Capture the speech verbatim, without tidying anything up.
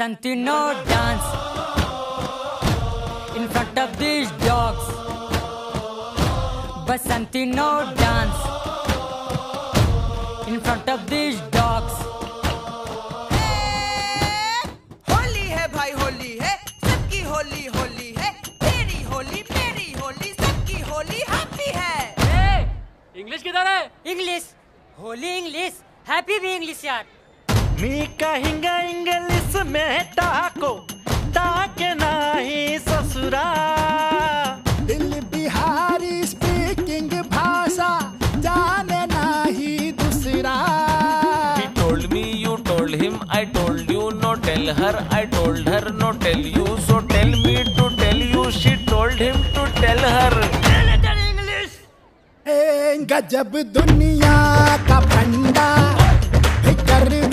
Basanti, no dance in front of these dogs. Basanti, no dance in front of these dogs. Holi है भाई, होली है, सबकी होली होली है, तेरी होली मेरी होली, सबकी होली हैप्पी है। इंग्लिश किधर है? इंग्लिश, होली इंग्लिश, हैप्पी भी इंग्लिश यार। मी कहेंगे इंग्लिश में टाको, टाके नहीं ससुरा। दिल बिहारी स्पीकिंग भाषा जाने नहीं दूसरा। He told me, you told him, I told you, no tell her, I told her, no tell you, so tell me to tell you, she told him to tell her. गजब दुनिया का फंडा, फिकर